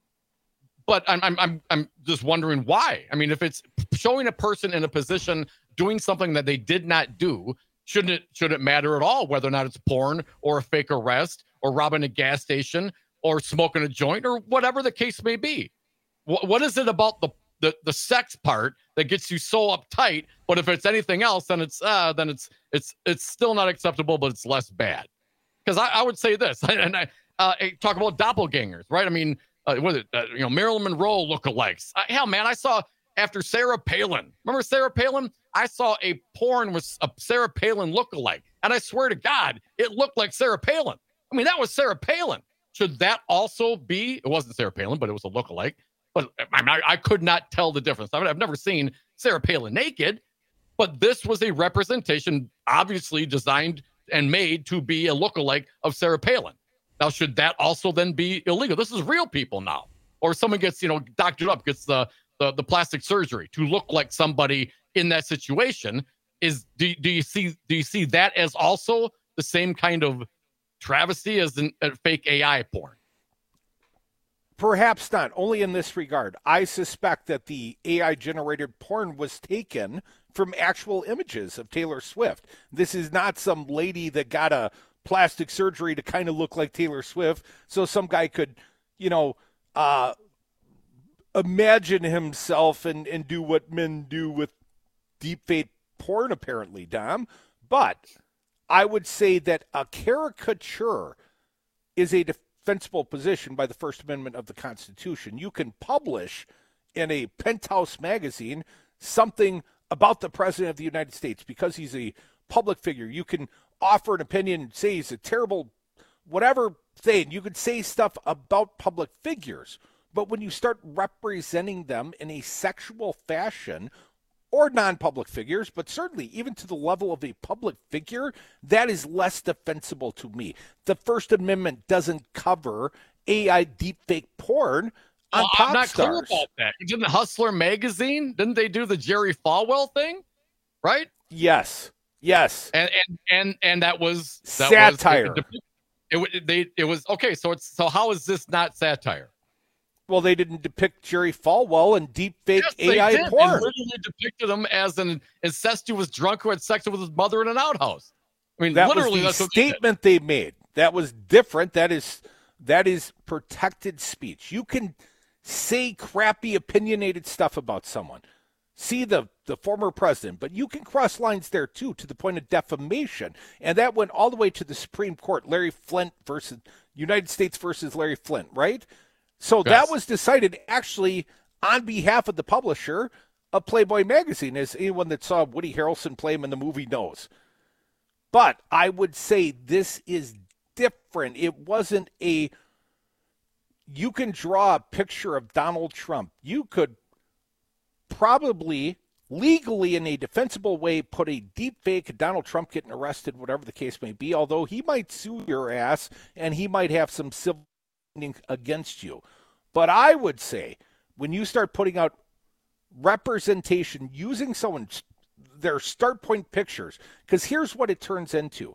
But I'm just wondering why. I mean, if it's showing a person in a position doing something that they did not do, should it matter at all whether or not it's porn or a fake arrest or robbing a gas station or smoking a joint or whatever the case may be? What is it about the sex part that gets you so uptight? But if it's anything else, then it's still not acceptable, but it's less bad. Because I would say this, and talk about doppelgangers, right? I mean, what is it? Marilyn Monroe lookalikes. Hell, man, I saw after Sarah Palin. Remember Sarah Palin? I saw a porn with a Sarah Palin lookalike, and I swear to God, it looked like Sarah Palin. I mean, that was Sarah Palin. Should that also be? It wasn't Sarah Palin, but it was a lookalike. But I could not tell the difference. I mean, I've never seen Sarah Palin naked, but this was a representation, obviously designed and made to be a lookalike of Sarah Palin. Now, should that also then be illegal? This is real people now, or someone gets doctored up, gets the plastic surgery to look like somebody in that situation. Do you see that as also the same kind of travesty as a fake AI porn? Perhaps not, only in this regard. I suspect that the AI-generated porn was taken from actual images of Taylor Swift. This is not some lady that got a plastic surgery to kind of look like Taylor Swift, so some guy could, imagine himself and do what men do with deepfake porn, apparently, Dom. But I would say that a caricature is a defensible position by the First Amendment of the Constitution. You can publish in a Penthouse magazine something about the President of the United States because he's a public figure. You can offer an opinion, say he's a terrible whatever thing. You could say stuff about public figures. But when you start representing them in a sexual fashion, or non-public figures, but certainly even to the level of a public figure, that is less defensible to me. The First Amendment doesn't cover AI deepfake porn on pop I'm not stars. clear about that. Didn't Hustler magazine, didn't they do the Jerry Falwell thing? Right? Yes. And that was satire. It was okay. So how is this not satire? Well, they didn't depict Jerry Falwell in deepfake AI did. porn. They literally depicted him as an incestuous drunk who had sex with his mother in an outhouse. I mean, that literally, was the that's statement they made. That was different. That is protected speech. You can say crappy, opinionated stuff about someone. See the former president, but you can cross lines there too to the point of defamation, and that went all the way to the Supreme Court. Larry Flint versus United States versus Larry Flint, right? So that was decided actually on behalf of the publisher of Playboy magazine, as anyone that saw Woody Harrelson play him in the movie knows. But I would say this is different. It wasn't you can draw a picture of Donald Trump. You could probably legally in a defensible way put a deep fake Donald Trump getting arrested, whatever the case may be, although he might sue your ass and he might have some civil against you. But I would say when you start putting out representation using their start point pictures, because here's what it turns into.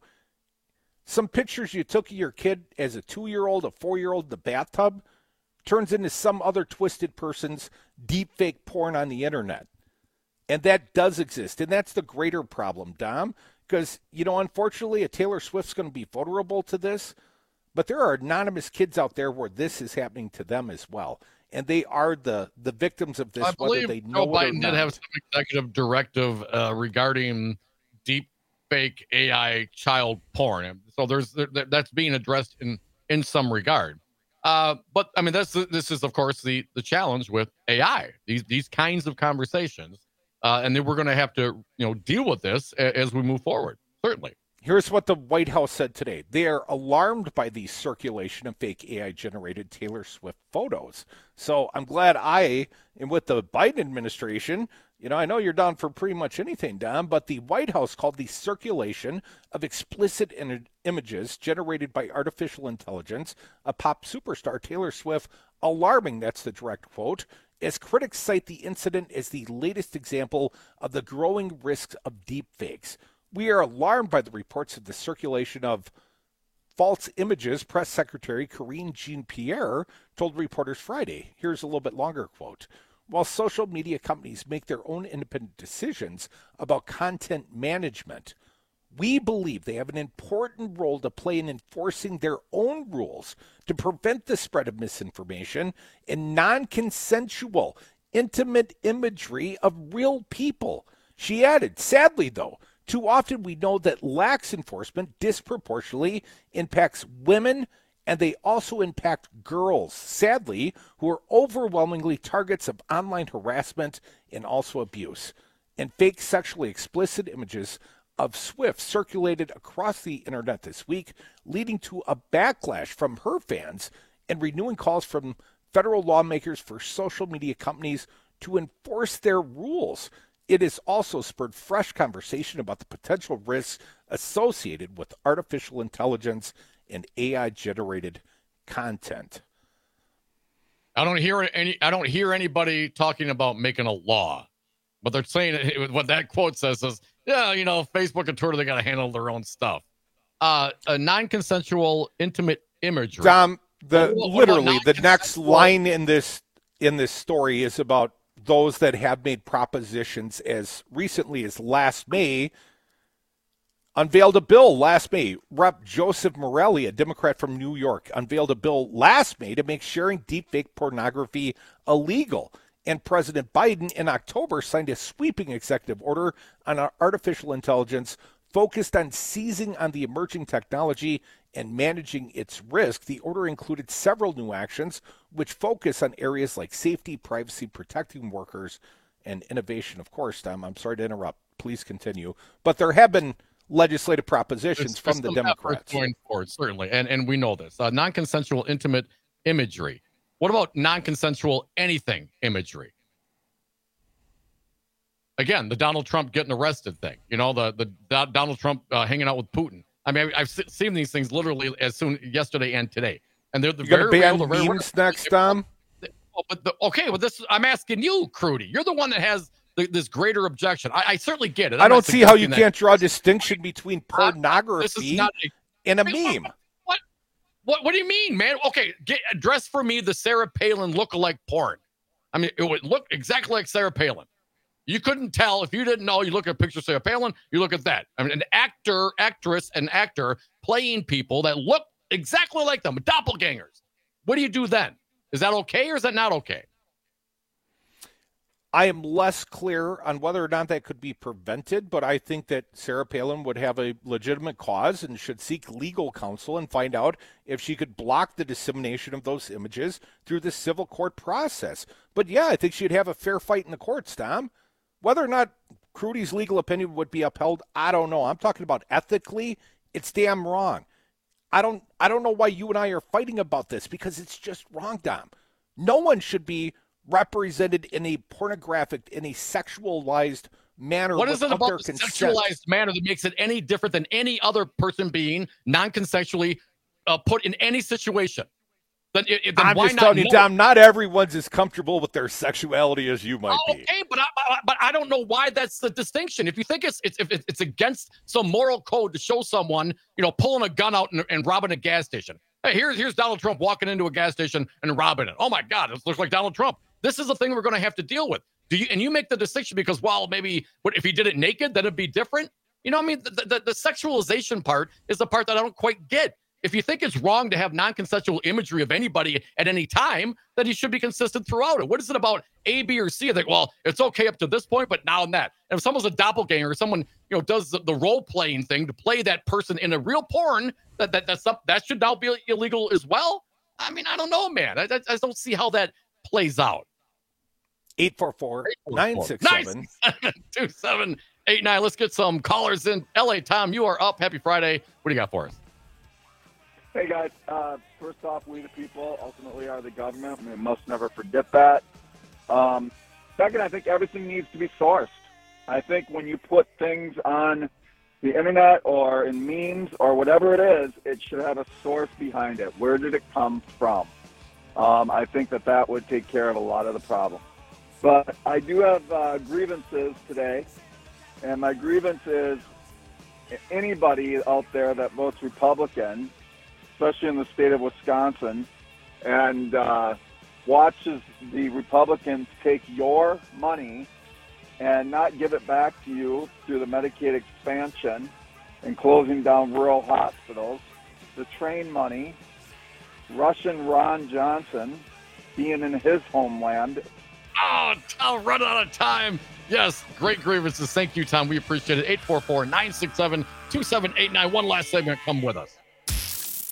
Some pictures you took of your kid as a 2-year-old, a 4-year-old in the bathtub turns into some other twisted person's deep fake porn on the internet. And that does exist. And that's the greater problem, Dom, because, unfortunately, a Taylor Swift's going to be vulnerable to this. But there are anonymous kids out there where this is happening to them as well. And they are the victims of this, I believe whether they know Joe it or Biden not. did have some executive directive regarding deep fake AI child porn. So that's being addressed in some regard. But I mean, this is of course the challenge with AI. These kinds of conversations, and then we're going to have to deal with this as we move forward. Certainly. Here's what the White House said today. They are alarmed by the circulation of fake AI-generated Taylor Swift photos. So I'm glad I am with the Biden administration. I know you're down for pretty much anything, Don, but the White House called the circulation of explicit images generated by artificial intelligence of pop superstar Taylor Swift alarming. That's the direct quote. As critics cite the incident as the latest example of the growing risks of deepfakes. We are alarmed by the reports of the circulation of false images, Press Secretary Karine Jean-Pierre told reporters Friday. Here's a little bit longer quote. While social media companies make their own independent decisions about content management, we believe they have an important role to play in enforcing their own rules to prevent the spread of misinformation and non-consensual, intimate imagery of real people. She added, sadly, though, too often we know that lax enforcement disproportionately impacts women and they also impact girls, sadly, who are overwhelmingly targets of online harassment and also abuse. And fake sexually explicit images of Swift circulated across the internet this week, leading to a backlash from her fans and renewing calls from federal lawmakers for social media companies to enforce their rules. It has also spurred fresh conversation about the potential risks associated with artificial intelligence and AI-generated content. I don't hear anybody talking about making a law. What they're saying, what that quote says is, yeah, Facebook and Twitter, they got to handle their own stuff. A non-consensual intimate imagery. Dom, the next line in this story is about those that have made propositions as recently as last May. Unveiled a bill last May. Rep. Joseph Morelli, a Democrat from New York, unveiled a bill last May to make sharing deepfake pornography illegal. And President Biden in October signed a sweeping executive order on artificial intelligence focused on seizing on the emerging technology and managing its risk. The order included several new actions which focus on areas like safety, privacy, protecting workers, and innovation. Of course, Tom, I'm sorry to interrupt. Please continue. But there have been legislative propositions from the Democrats going forward, certainly, and we know this. Non-consensual intimate imagery. What about non-consensual anything imagery? Again, the Donald Trump getting arrested thing. The Donald Trump hanging out with Putin. I mean, I've seen these things literally as soon yesterday and today, and they're very real. You're going to ban memes next, Tom? I'm asking you, Crudy. You're the one that has this greater objection. I certainly get it. I don't see how you can't draw a distinction between pornography and a meme. What do you mean, man? Okay, address for me the Sarah Palin lookalike porn. I mean, it would look exactly like Sarah Palin. You couldn't tell if you didn't know. You look at a picture of Sarah Palin, you look at that. I mean, an actress, playing people that look exactly like them, doppelgangers. What do you do then? Is that okay or is that not okay? I am less clear on whether or not that could be prevented, but I think that Sarah Palin would have a legitimate cause and should seek legal counsel and find out if she could block the dissemination of those images through the civil court process. But yeah, I think she'd have a fair fight in the courts, Tom. Whether or not Crudy's legal opinion would be upheld, I don't know. I'm talking about ethically, it's damn wrong. I don't know why you and I are fighting about this, because it's just wrong, Dom. No one should be represented in a pornographic, in a sexualized manner. What is it about the sexualized manner that makes it any different than any other person being non-consensually put in any situation? Then I'm just telling you, Dom, not everyone's as comfortable with their sexuality as you might be. Okay, but I don't know why that's the distinction. If you think it's against some moral code to show someone, pulling a gun out and robbing a gas station. Hey, here's Donald Trump walking into a gas station and robbing it. Oh my God, it looks like Donald Trump. This is the thing we're going to have to deal with. You make the distinction because, maybe if he did it naked, then it'd be different. The sexualization part is the part that I don't quite get. If you think it's wrong to have non-consensual imagery of anybody at any time, then you should be consistent throughout it. What is it about A, B, or C? I think, it's okay up to this point, but now and that. And if someone's a doppelganger, someone does the role-playing thing to play that person in a real porn, that should now be illegal as well. I mean, I don't know, man. I don't see how that plays out. 844-967-2789. Let's get some callers in. LA Tom, you are up. Happy Friday. What do you got for us? Hey, guys. First off, we the people ultimately are the government. We must never forget that. Second, I think everything needs to be sourced. I think when you put things on the internet or in memes or whatever it is, it should have a source behind it. Where did it come from? I think that would take care of a lot of the problem. But I do have grievances today, and my grievance is anybody out there that votes Republican, especially in the state of Wisconsin, and watches the Republicans take your money and not give it back to you through the Medicaid expansion and closing down rural hospitals, the train money, Russian Ron Johnson being in his homeland. Oh, Tom, run out of time. Yes, great grievances. Thank you, Tom. We appreciate it. 844-967-2789. One last segment. Come with us.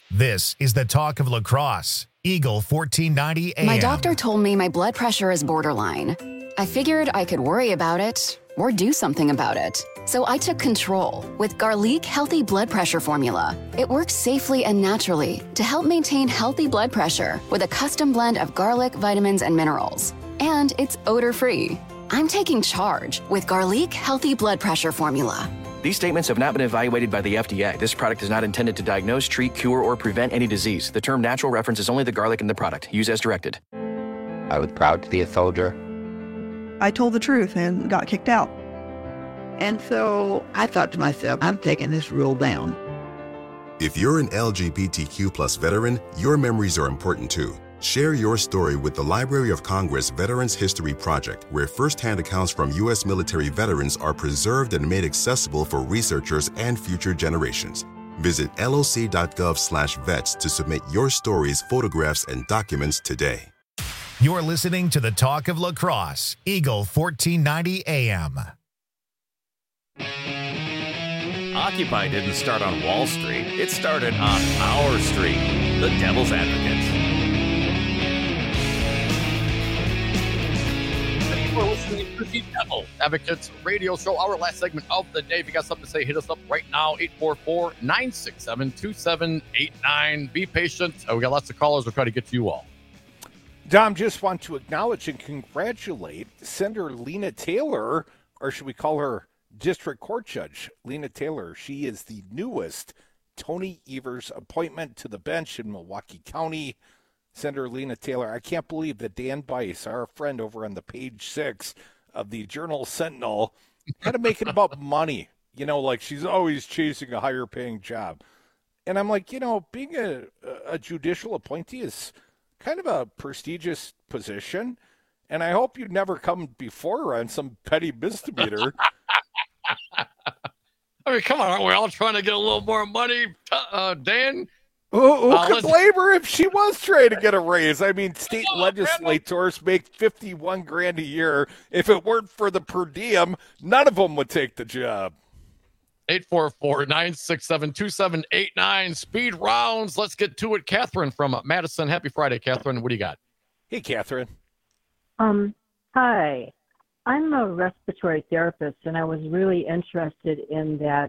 This is the talk of lacrosse. Eagle 1490 AM. My doctor told me my blood pressure is borderline. I figured I could worry about it or do something about it. So I took control with Garlic Healthy Blood Pressure Formula. It works safely and naturally to help maintain healthy blood pressure with a custom blend of garlic, vitamins, and minerals. And it's odor-free. I'm taking charge with Garlic Healthy Blood Pressure Formula. These statements have not been evaluated by the FDA. This product is not intended to diagnose, treat, cure, or prevent any disease. The term natural references only the garlic in the product. Use as directed. I was proud to be a soldier. I told the truth and got kicked out. And so I thought to myself, I'm taking this rule down. If you're an LGBTQ+ veteran, your memories are important too. Share your story with the Library of Congress Veterans History Project, where firsthand accounts from U.S. military veterans are preserved and made accessible for researchers and future generations. Visit loc.gov/vets to submit your stories, photographs, and documents today. You're listening to the talk of lacrosse. Eagle 1490 AM. Occupy didn't start on Wall Street. It started on our street, the Devil's Advocates. We're listening to the Devil's Advocates radio show. Our last segment of the day. If you got something to say, hit us up right now, 844-967-2789. Be patient. We got lots of callers. We'll try to get to you all. Dom, just want to acknowledge and congratulate Senator Lena Taylor, or should we call her District Court Judge Lena Taylor. She is the newest Tony Evers appointment to the bench in Milwaukee County. Senator Lena Taylor, I can't believe that Dan Bice, our friend over on the page 6 of the Journal-Sentinel, had to make it about money. You know, like she's always chasing a higher paying job. And I'm like, you know, being a judicial appointee is kind of a prestigious position. And I hope you never come before her on some petty misdemeanor. I mean, come on, aren't we all trying to get a little more money, Dan? Who could blame her if she was trying to get a raise? I mean, state legislators make $51,000 a year. If it weren't for the per diem, none of them would take the job. 844-967-2789. Speed rounds. Let's get to it. Catherine from Madison. Happy Friday, Catherine. What do you got? Hey, Catherine. Hi. I'm a respiratory therapist, and I was really interested in that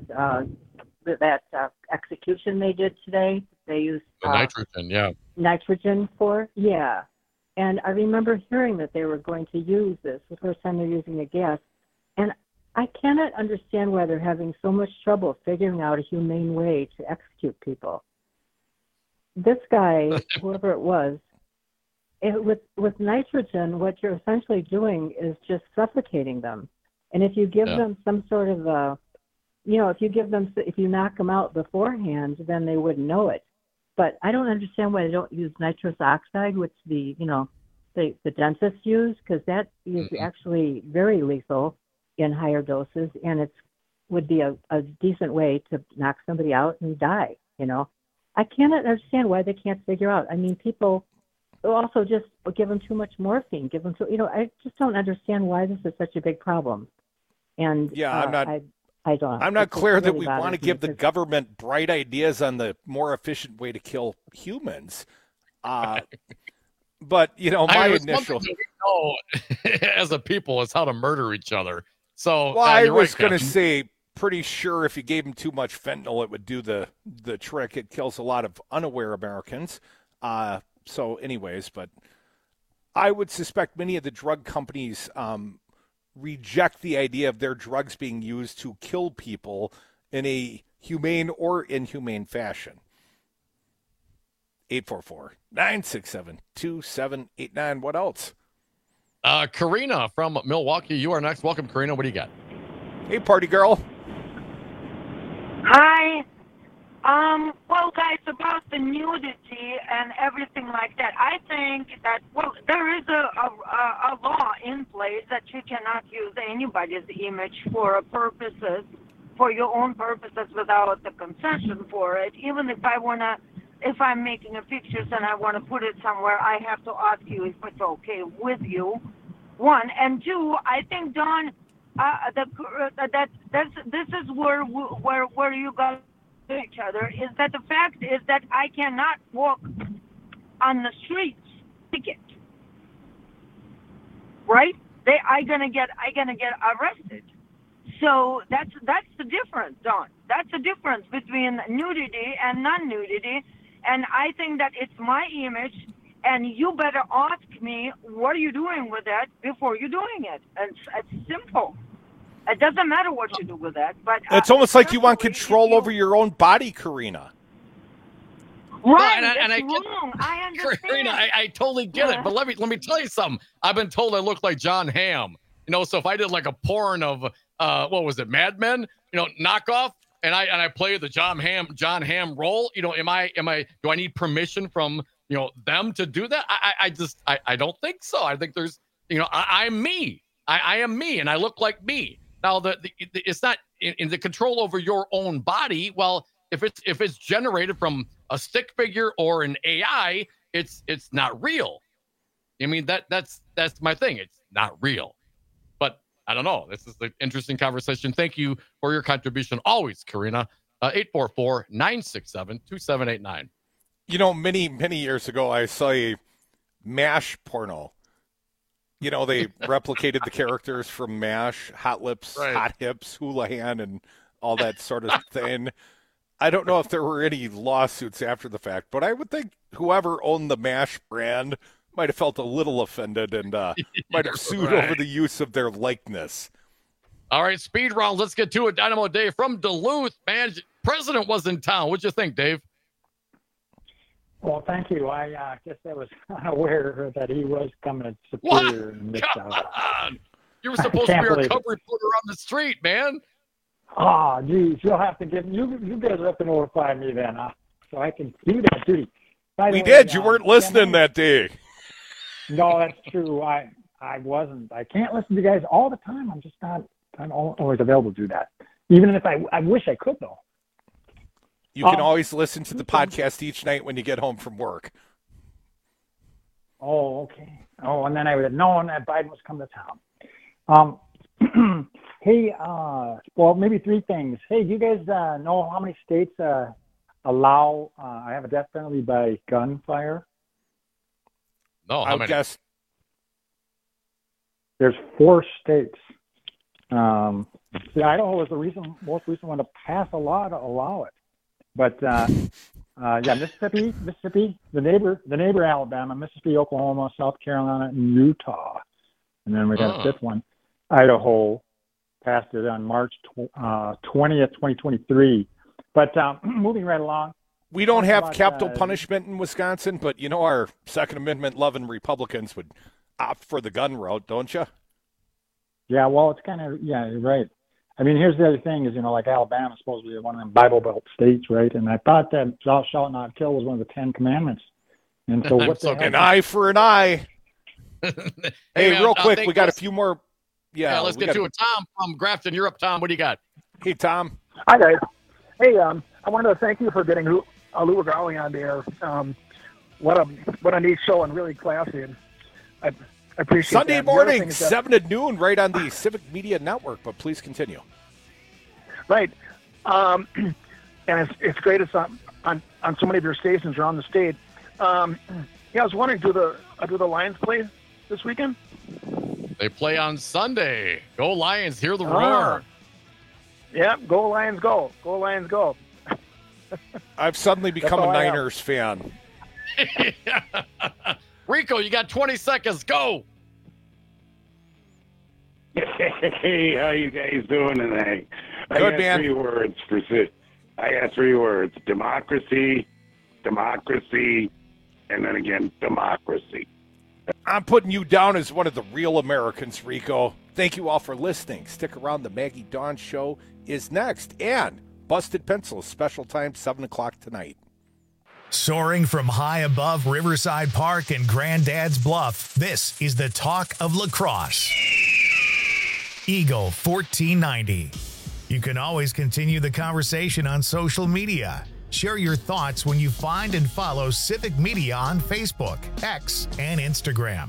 execution they did today. They used nitrogen for, And I remember hearing that they were going to use this the first time they're using a gas, and I cannot understand why they're having so much trouble figuring out a humane way to execute people. This guy, whoever it was, with nitrogen, what you're essentially doing is just suffocating them. And if you give them some sort of if you knock them out beforehand, then they wouldn't know it. But I don't understand why they don't use nitrous oxide, which the dentists use, because that is actually very lethal in higher doses, and it would be a decent way to knock somebody out and die. I cannot understand why they can't figure out. I mean, people also just give them too much morphine. I just don't understand why this is such a big problem. And I'm not clear that we want to give the government bright ideas on the more efficient way to kill humans. But, my initial... we know as a people is how to murder each other. So I was going to say, pretty sure if you gave them too much fentanyl, it would do the trick. It kills a lot of unaware Americans. So anyways, but I would suspect many of the drug companies reject the idea of their drugs being used to kill people in a humane or inhumane fashion. 844-967-2789. What else? Karina from Milwaukee, you are next. Welcome, Karina. What do you got? Hey, party girl. Hi. Well, guys, about the nudity and everything like that, I think that, there is a law in place that you cannot use anybody's image for your own purposes without the consension for it. Even if I'm making a pictures and I want to put it somewhere, I have to ask you if it's okay with you. One. And two, I think, Don, this is where you got to each other is that the fact is that I cannot walk on the streets. Ticket. Right? I gonna get arrested. So that's the difference, Don. That's the difference between nudity and non-nudity, and I think that it's my image, and you better ask me what are you doing with that before you're doing it. And it's simple. It doesn't matter what you do with that, but it's almost like you want control over your own body, Karina. Right, no, and I wrong. I understand. Karina, I totally get it, but let me tell you something. I've been told I look like John Hamm. So if I did like a porn of what was it, Mad Men, knockoff, and I play the John Hamm role, do I need permission from them to do that? I don't think so. I think there's I'm me. I am me, and I look like me. Now it's not in the control over your own body. Well, if it's generated from a stick figure or an AI, it's not real. I mean, that's my thing. It's not real. But I don't know. This is an interesting conversation. Thank you for your contribution always, Karina. 844-967-2789. Many, many years ago, I saw a MASH porno. They replicated the characters from MASH, Hot Lips, right. Hot Hips, Houlihan, and all that sort of thing. I don't know if there were any lawsuits after the fact, but I would think whoever owned the MASH brand might have felt a little offended and might have sued over the use of their likeness. All right, speed round. Let's get to it. Dynamo Dave from Duluth, man. President was in town. What'd you think, Dave? Well, thank you. I guess I was unaware that he was coming to Superior. Come on. You were supposed to be our cover reporter on the street, man. Oh, geez. You'll have to give you guys have to notify me then, so I can do that duty. We did. You weren't listening that day. No, that's true. I wasn't. I can't listen to you guys all the time. I'm just not always available to do that. Even if I wish I could, though. You can always listen to the podcast each night when you get home from work. Oh, okay. Oh, and then I would have known that Biden was coming to town. Hey, well, maybe three things. Hey, do you guys know how many states allow I have a death penalty by gunfire? No, how many? Guess there's 4 states. Idaho was the most recent one to pass a law to allow it. But Mississippi, the neighbor Alabama, Mississippi, Oklahoma, South Carolina, and Utah, and then we got a 5th one. Idaho passed it on March 20th, 2023. But moving right along. We don't have capital punishment in Wisconsin, but our Second Amendment loving Republicans would opt for the gun route, don't you? Yeah, well, it's kind of, you're right. I mean, here's the other thing is, like Alabama's supposed to be one of them Bible Belt states, right? And I thought that thou shalt not kill was one of the 10 commandments. And so what the hell? An eye for an eye. Hey, man, real quick, we got a few more. Yeah, let's get to it. Tom from Grafton, you're up, Tom. What do you got? Hey, Tom. Hi, guys. Hey, I wanted to thank you for getting Lou Garley on there. What a neat show and really classy. And I appreciate Sunday that. morning, 7 to noon, right on the Civic Media Network. But please continue. Right. And it's great it's on so many of your stations around the state. I was wondering, do the Lions play this weekend? They play on Sunday. Go Lions, hear the roar. Yeah, go Lions, go. Go Lions, go. I've suddenly become a Niners fan. Rico, you got 20 seconds. Go. Hey, how you guys doing tonight? Good, man. 3 words for I got 3 words: democracy, democracy, and then again, democracy. I'm putting you down as one of the real Americans, Rico. Thank you all for listening. Stick around. The Maggie Dawn Show is next. And Busted Pencils, special time, 7 o'clock tonight. Soaring from high above Riverside Park and Granddad's Bluff, this is the talk of lacrosse. Eagle 1490. You can always continue the conversation on social media. Share your thoughts when you find and follow Civic Media on Facebook, X, and Instagram.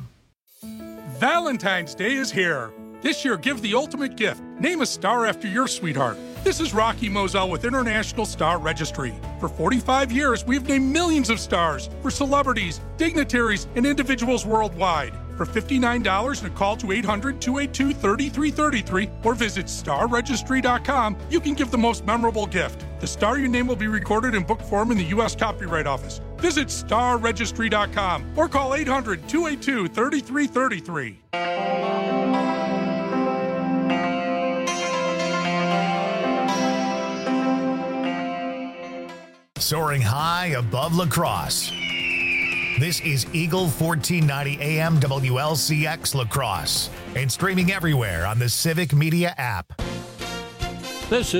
Valentine's Day is here. This year, give the ultimate gift. Name a star after your sweetheart. This is Rocky Moselle with International Star Registry. For 45 years, we've named millions of stars for celebrities, dignitaries, and individuals worldwide. For $59 and a call to 800-282-3333 or visit starregistry.com, you can give the most memorable gift. The star your name will be recorded in book form in the U.S. Copyright Office. Visit starregistry.com or call 800-282-3333. Soaring high above La Crosse. This is Eagle 1490 AM WLCX La Crosse and streaming everywhere on the Civic Media app. This